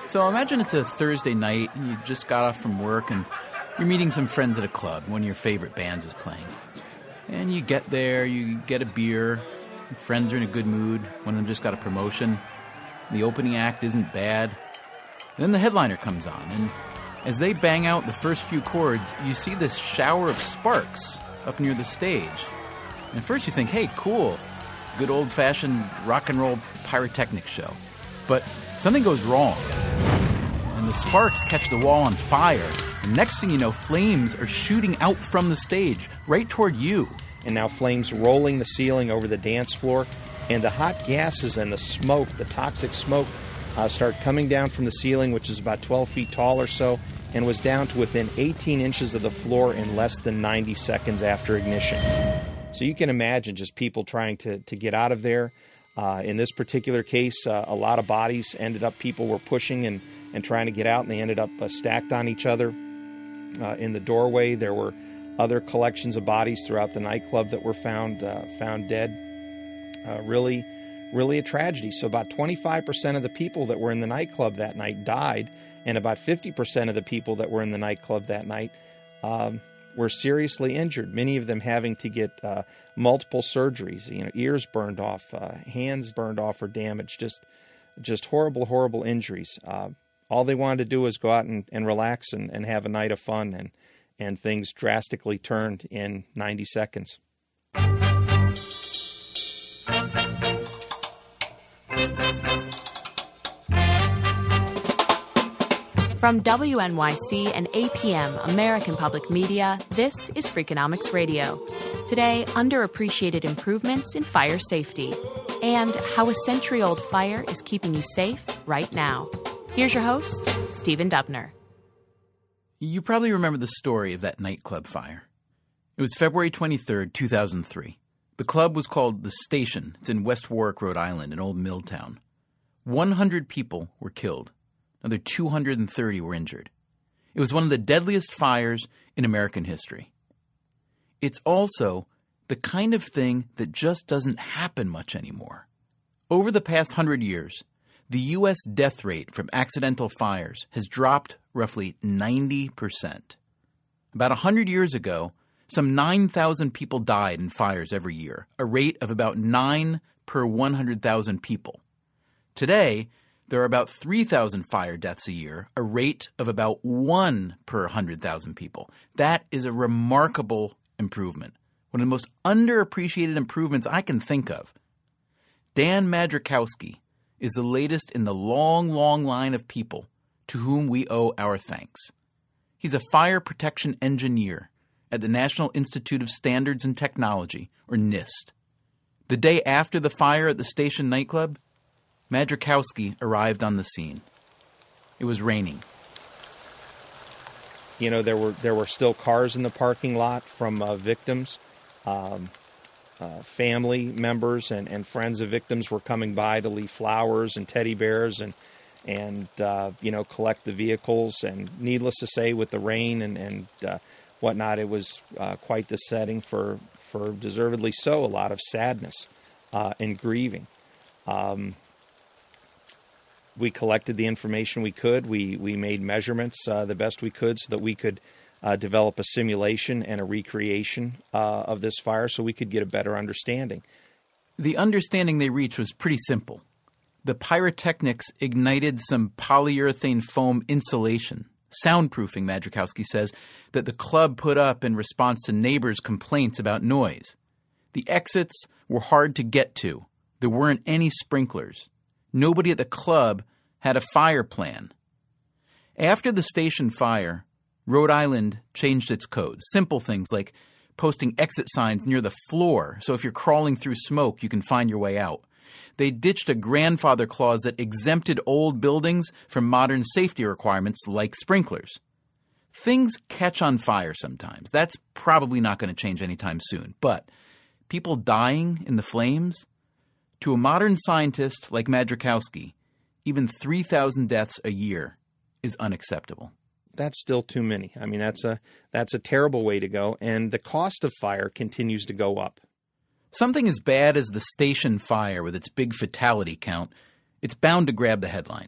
So imagine it's a Thursday night and you just got off from work and you're meeting some friends at a club. One of your favorite bands is playing. And you get there, you get a beer, your friends are in a good mood, one of them just got a promotion, the opening act isn't bad. Then the headliner comes on, and as they bang out the first few chords, you see this shower of sparks up near the stage. And at first you think, hey, cool, good old-fashioned rock and roll pyrotechnics show. But something goes wrong, and the sparks catch the wall on fire. And next thing you know, flames are shooting out from the stage, right toward you. And now flames rolling the ceiling over the dance floor, and the hot gases and the smoke, the toxic smoke, start coming down from the ceiling, which is about 12 feet tall or so, and was down to within 18 inches of the floor in less than 90 seconds after ignition. So you can imagine just people trying to get out of there. In this particular case, a lot of bodies ended up, people were pushing and trying to get out, and they ended up stacked on each other. In the doorway, there were other collections of bodies throughout the nightclub that were found dead. Really a tragedy. So about 25% of the people that were in the nightclub that night died, and about 50% of the people that were in the nightclub that night were seriously injured, many of them having to get multiple surgeries, ears burned off, hands burned off or damaged, just horrible injuries. All they wanted to do was go out and relax and have a night of fun, and things drastically turned in 90 seconds. From WNYC and APM, American Public Media, this is Freakonomics Radio. Today, underappreciated improvements in fire safety and how a century-old fire is keeping you safe right now. Here's your host, Stephen Dubner. You probably remember the story of that nightclub fire. It was February 23rd, 2003. The club was called The Station. It's in West Warwick, Rhode Island, an old mill town. 100 people were killed. Another 230 were injured. It was one of the deadliest fires in American history. It's also the kind of thing that just doesn't happen much anymore. Over the past 100 years, the U.S. death rate from accidental fires has dropped roughly 90%. About 100 years ago, some 9,000 people died in fires every year, a rate of about 9 per 100,000 people. Today, there are about 3,000 fire deaths a year, a rate of about 1 per 100,000 people. That is a remarkable improvement, one of the most underappreciated improvements I can think of. Dan Majrikowski is the latest in the long line of people to whom we owe our thanks. He's a fire protection engineer at the National Institute of Standards and Technology, or NIST. The day after the fire at the Station nightclub, Majrikowski arrived on the scene. It was raining. There were still cars in the parking lot from victims. Family members and friends of victims were coming by to leave flowers and teddy bears and collect the vehicles. And needless to say, with the rain and whatnot, it was quite the setting for deservedly so, a lot of sadness and grieving. We collected the information we could. We made measurements the best we could so that we could develop a simulation and a recreation of this fire so we could get a better understanding. The understanding they reached was pretty simple. The pyrotechnics ignited some polyurethane foam insulation, soundproofing, Majrikowski says, that the club put up in response to neighbors' complaints about noise. The exits were hard to get to. There weren't any sprinklers. Nobody at the club had a fire plan. After the Station fire, Rhode Island changed its codes. Simple things like posting exit signs near the floor, so if you're crawling through smoke, you can find your way out. They ditched a grandfather clause that exempted old buildings from modern safety requirements like sprinklers. Things catch on fire sometimes. That's probably not going to change anytime soon. But people dying in the flames? To a modern scientist like Majrikowski, even 3,000 deaths a year is unacceptable. That's still too many. I mean, that's a terrible way to go, and the cost of fire continues to go up. Something as bad as the Station fire with its big fatality count, it's bound to grab the headlines.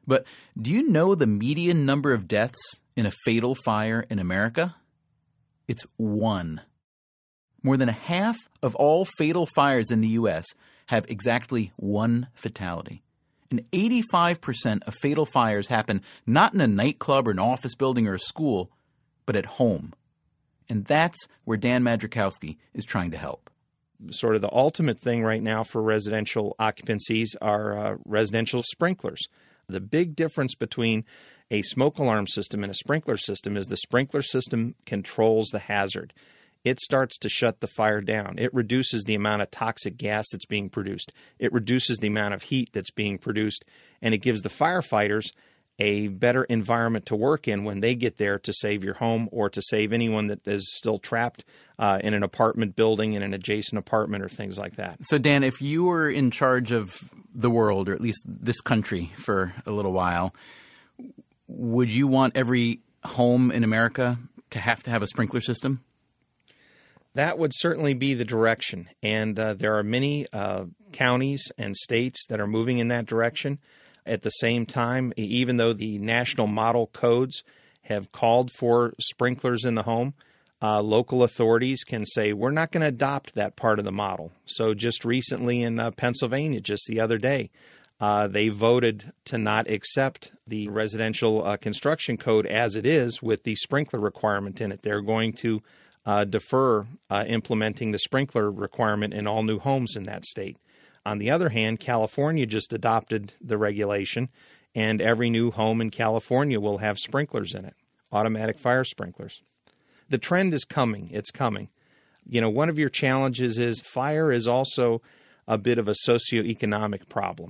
But do you know the median number of deaths in a fatal fire in America? It's 1. More than half of all fatal fires in the U.S. have exactly 1 fatality. And 85% of fatal fires happen not in a nightclub or an office building or a school, but at home. And that's where Dan Madrikowski is trying to help. Sort of the ultimate thing right now for residential occupancies are residential sprinklers. The big difference between a smoke alarm system and a sprinkler system is the sprinkler system controls the hazard. It starts to shut the fire down. It reduces the amount of toxic gas that's being produced. It reduces the amount of heat that's being produced, and it gives the firefighters a better environment to work in when they get there to save your home or to save anyone that is still trapped in an apartment building, in an adjacent apartment, or things like that. So, Dan, if you were in charge of the world, or at least this country for a little while, would you want every home in America to have a sprinkler system? That would certainly be the direction, and there are many counties and states that are moving in that direction. At the same time, even though the national model codes have called for sprinklers in the home, local authorities can say, we're not going to adopt that part of the model. So just recently in Pennsylvania, just the other day, they voted to not accept the residential construction code as it is with the sprinkler requirement in it. They're going to defer implementing the sprinkler requirement in all new homes in that state. On the other hand, California just adopted the regulation, and every new home in California will have sprinklers in it, automatic fire sprinklers. The trend is coming. It's coming. You know, one of your challenges is fire is also a bit of a socioeconomic problem.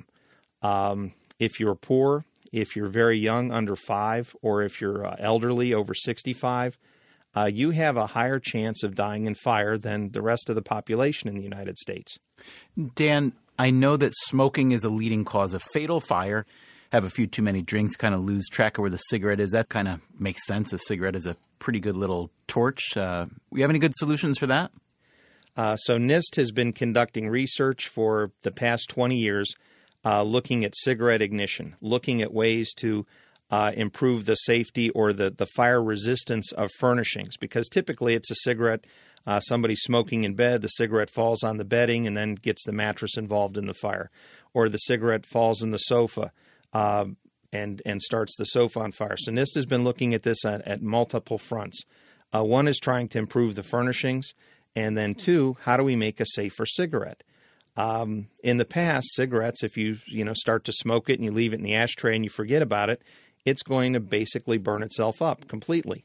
If you're poor, if you're very young, under 5, or if you're elderly, over 65, you have a higher chance of dying in fire than the rest of the population in the United States. Dan, I know that smoking is a leading cause of fatal fire. Have a few too many drinks, kind of lose track of where the cigarette is. That kind of makes sense. A cigarette is a pretty good little torch. We have any good solutions for that? So NIST has been conducting research for the past 20 years looking at cigarette ignition, looking at ways to improve the safety or the fire resistance of furnishings, because typically it's a cigarette, somebody smoking in bed, the cigarette falls on the bedding and then gets the mattress involved in the fire, or the cigarette falls in the sofa and starts the sofa on fire. So NIST has been looking at this at multiple fronts. One is trying to improve the furnishings, and then 2, how do we make a safer cigarette? In the past, cigarettes, if you start to smoke it and you leave it in the ashtray and you forget about it, it's going to basically burn itself up completely.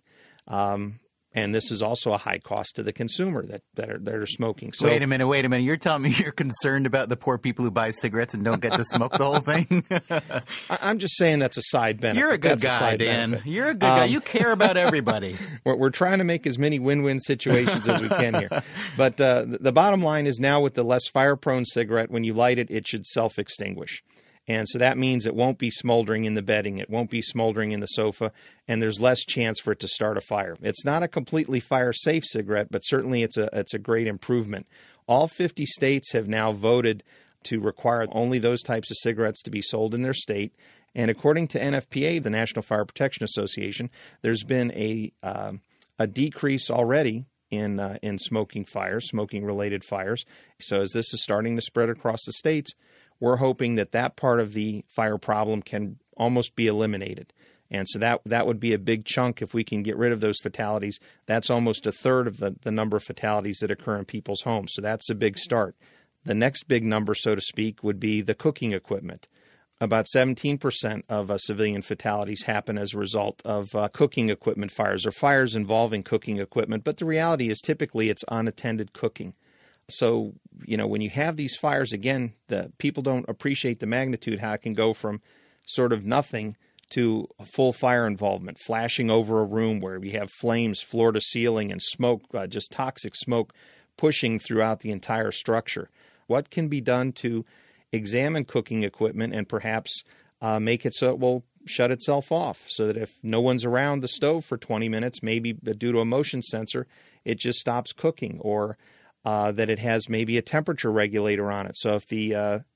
And this is also a high cost to the consumer that are smoking. So, wait a minute. You're telling me you're concerned about the poor people who buy cigarettes and don't get to smoke the whole thing? I'm just saying that's a side benefit. You're a good guy, Dan. Benefit. You're a good guy. You care about everybody. We're trying to make as many win-win situations as we can here. But the bottom line is now with the less fire-prone cigarette, when you light it, it should self-extinguish. And so that means it won't be smoldering in the bedding. It won't be smoldering in the sofa, and there's less chance for it to start a fire. It's not a completely fire-safe cigarette, but certainly it's a great improvement. All 50 states have now voted to require only those types of cigarettes to be sold in their state. And according to NFPA, the National Fire Protection Association, there's been a decrease already in smoking-related fires. So as this is starting to spread across the states, we're hoping that part of the fire problem can almost be eliminated. And so that would be a big chunk if we can get rid of those fatalities. That's almost a third of the number of fatalities that occur in people's homes. So that's a big start. The next big number, so to speak, would be the cooking equipment. About 17% of civilian fatalities happen as a result of cooking equipment fires or fires involving cooking equipment. But the reality is typically it's unattended cooking. So, when you have these fires, again, the people don't appreciate the magnitude, how it can go from sort of nothing to a full fire involvement, flashing over a room where we have flames floor to ceiling and smoke, just toxic smoke pushing throughout the entire structure. What can be done to examine cooking equipment and perhaps make it so it will shut itself off, so that if no one's around the stove for 20 minutes, maybe due to a motion sensor, it just stops cooking, or that it has maybe a temperature regulator on it. So if the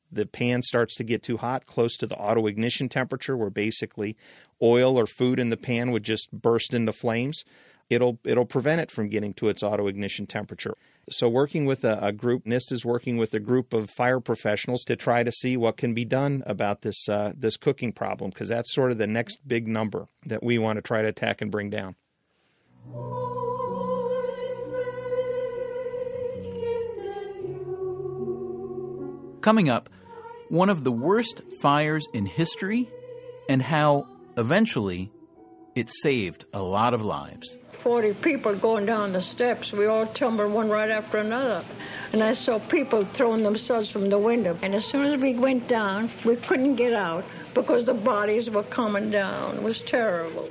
the pan starts to get too hot, close to the auto ignition temperature, where basically oil or food in the pan would just burst into flames, it'll prevent it from getting to its auto ignition temperature. So working with a group, NIST is working with a group of fire professionals to try to see what can be done about this cooking problem, because that's sort of the next big number that we want to try to attack and bring down. Coming up, one of the worst fires in history and how, eventually, it saved a lot of lives. 40 people going down the steps. We all tumbled one right after another. And I saw people throwing themselves from the window. And as soon as we went down, we couldn't get out because the bodies were coming down. It was terrible.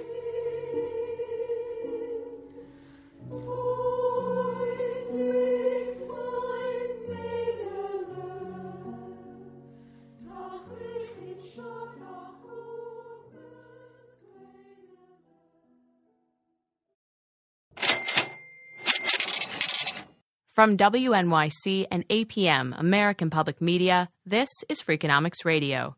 From WNYC and APM, American Public Media, this is Freakonomics Radio.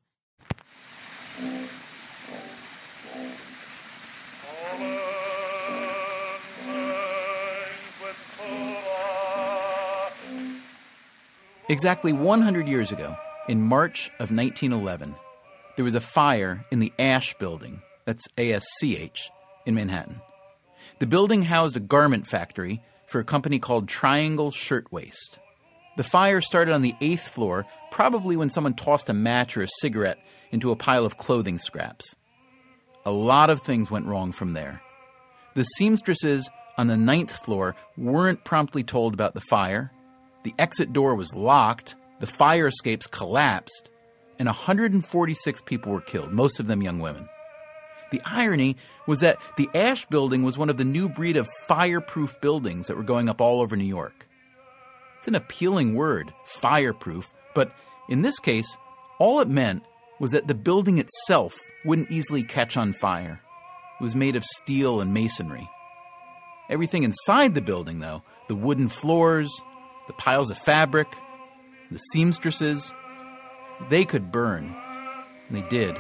Exactly 100 years ago, in March of 1911, there was a fire in the Asch Building, that's ASCH, in Manhattan. The building housed a garment factory for a company called Triangle Shirtwaist. The fire started on the 8th floor, probably when someone tossed a match or a cigarette into a pile of clothing scraps. A lot of things went wrong from there. The seamstresses on the 9th floor weren't promptly told about the fire, the exit door was locked, the fire escapes collapsed, and 146 people were killed, most of them young women. The irony was that the Asch Building was one of the new breed of fireproof buildings that were going up all over New York. It's an appealing word, fireproof, but in this case, all it meant was that the building itself wouldn't easily catch on fire. It was made of steel and masonry. Everything inside the building, though, the wooden floors, the piles of fabric, the seamstresses, they could burn. And they did.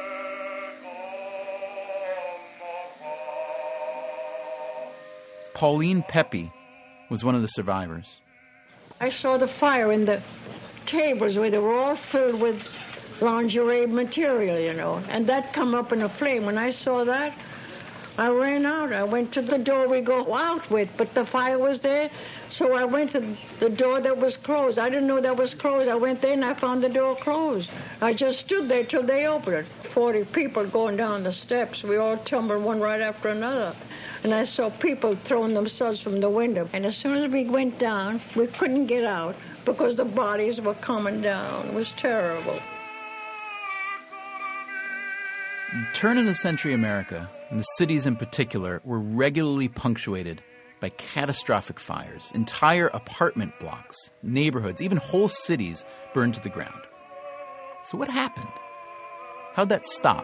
Pauline Pepe was one of the survivors. I saw the fire in the tables where they were all filled with lingerie material, and that come up in a flame. When I saw that, I ran out. I went to the door we go out with, but the fire was there, so I went to the door that was closed. I didn't know that was closed. I went there and I found the door closed. I just stood there till they opened it. 40 people going down the steps. We all tumbled one right after another. And I saw people throwing themselves from the window. And as soon as we went down, we couldn't get out because the bodies were coming down. It was terrible. Turn-of-the-century America, and the cities in particular, were regularly punctuated by catastrophic fires. Entire apartment blocks, neighborhoods, even whole cities burned to the ground. So what happened? How'd that stop?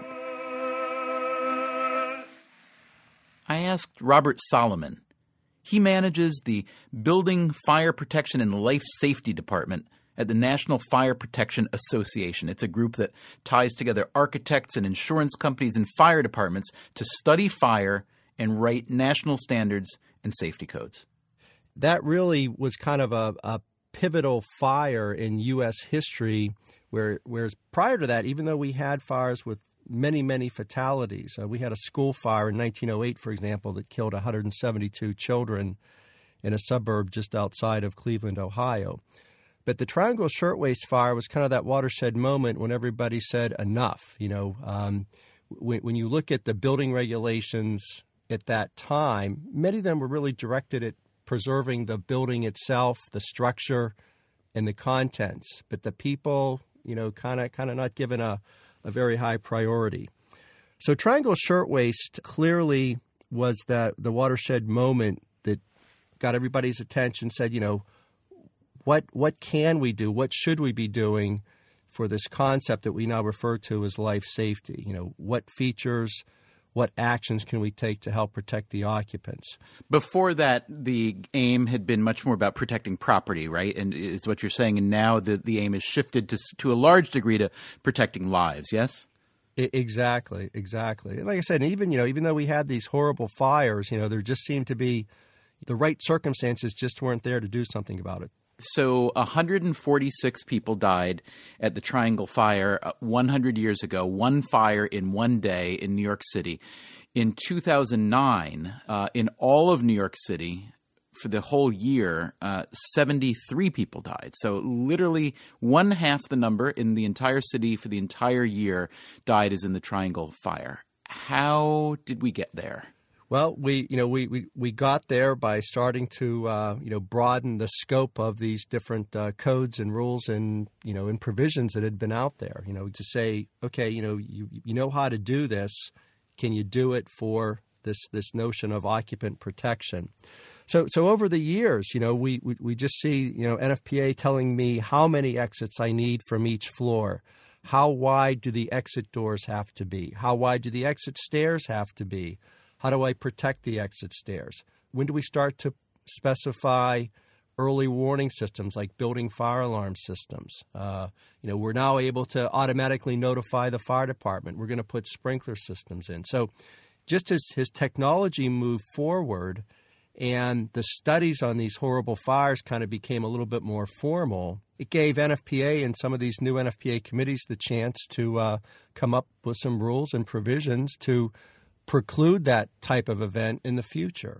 I asked Robert Solomon. He manages the Building Fire Protection and Life Safety Department at the National Fire Protection Association. It's a group that ties together architects and insurance companies and fire departments to study fire and write national standards and safety codes. That really was kind of a pivotal fire in U.S. history, whereas prior to that, even though we had fires with many, many fatalities. We had a school fire in 1908, for example, that killed 172 children in a suburb just outside of Cleveland, Ohio. But the Triangle Shirtwaist Fire was kind of that watershed moment when everybody said enough. When you look at the building regulations at that time, many of them were really directed at preserving the building itself, the structure, and the contents. But the people, kind of not given a very high priority. So Triangle Shirtwaist clearly was the watershed moment that got everybody's attention, said, what can we do? What should we be doing for this concept that we now refer to as life safety? What features, what actions can we take to help protect the occupants. Before that, the aim had been much more about protecting property, right? And is what you're saying. And now the aim is shifted to a large degree to protecting lives, yes? Exactly. And like I said, even though we had these horrible fires, there just seemed to be the right circumstances just weren't there to do something about it. So 146 people died at the Triangle Fire 100 years ago, one fire in one day in New York City. In 2009, in all of New York City, for the whole year, 73 people died. So literally one half the number in the entire city for the entire year died as in the Triangle Fire. How did we get there? Well, we got there by starting to broaden the scope of these different codes and rules and and provisions that had been out there. To say, okay, you know how to do this. Can you do it for this notion of occupant protection? So over the years, we just see NFPA telling me how many exits I need from each floor. How wide do the exit doors have to be? How wide do the exit stairs have to be? How do I protect the exit stairs? When do we start to specify early warning systems like building fire alarm systems? We're now able to automatically notify the fire department. We're going to put sprinkler systems in. So just as his technology moved forward and the studies on these horrible fires kind of became a little bit more formal, it gave NFPA and some of these new NFPA committees the chance to come up with some rules and provisions to preclude that type of event in the future.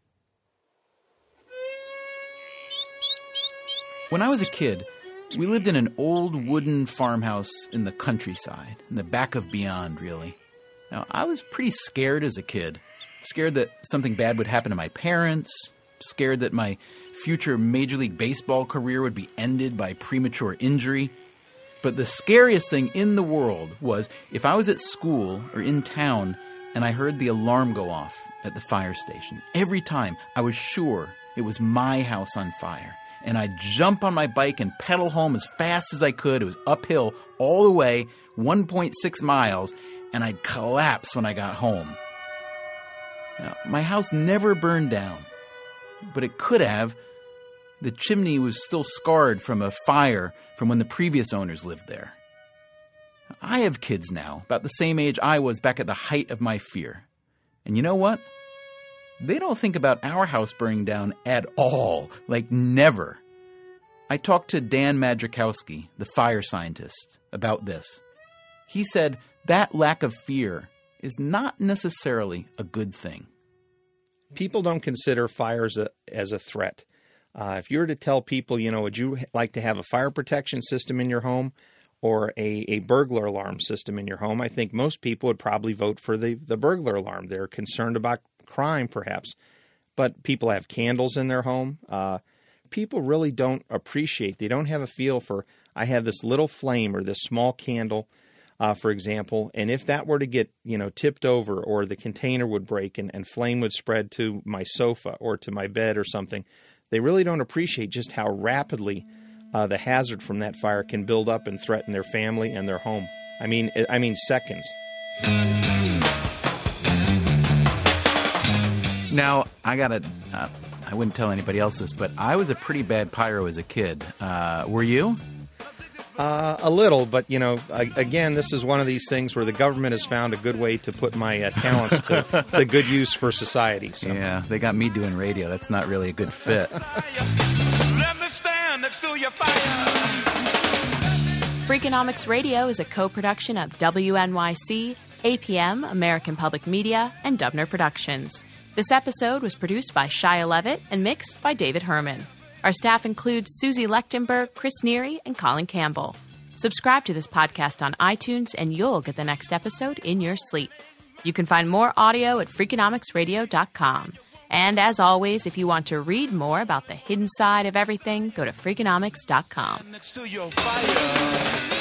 When I was a kid, we lived in an old wooden farmhouse in the countryside, in the back of Beyond, really. Now, I was pretty scared as a kid. Scared that something bad would happen to my parents. Scared that my future Major League Baseball career would be ended by premature injury. But the scariest thing in the world was if I was at school or in town and I heard the alarm go off at the fire station. Every time, I was sure it was my house on fire. And I'd jump on my bike and pedal home as fast as I could. It was uphill all the way, 1.6 miles, and I'd collapse when I got home. Now, my house never burned down, but it could have. The chimney was still scarred from a fire from when the previous owners lived there. I have kids now, about the same age I was back at the height of my fear. And you know what? They don't think about our house burning down at all, like never. I talked to Dan Majrzykowski, the fire scientist, about this. He said that lack of fear is not necessarily a good thing. People don't consider fires as a threat. If you were to tell people, would you like to have a fire protection system in your home or a burglar alarm system in your home, I think most people would probably vote for the burglar alarm. They're concerned about crime, perhaps. But people have candles in their home. People really don't appreciate, they don't have a feel for, I have this little flame or this small candle, for example, and if that were to get, tipped over or the container would break and flame would spread to my sofa or to my bed or something, they really don't appreciate just how rapidly the hazard from that fire can build up and threaten their family and their home. I mean seconds. Now, I wouldn't tell anybody else this, but I was a pretty bad pyro as a kid. Were you? A little, but, again, this is one of these things where the government has found a good way to put my talents to good use for society. So. Yeah, they got me doing radio. That's not really a good fit. Let me stand next to your fire. Freakonomics Radio is a co-production of WNYC, APM, American Public Media, and Dubner Productions. This episode was produced by Shia Levitt and mixed by David Herman. Our staff includes Susie Lechtenberg, Chris Neary, and Colin Campbell. Subscribe to this podcast on iTunes, and you'll get the next episode in your sleep. You can find more audio at Freakonomicsradio.com. And as always, if you want to read more about the hidden side of everything, go to Freakonomics.com. Next to your fire.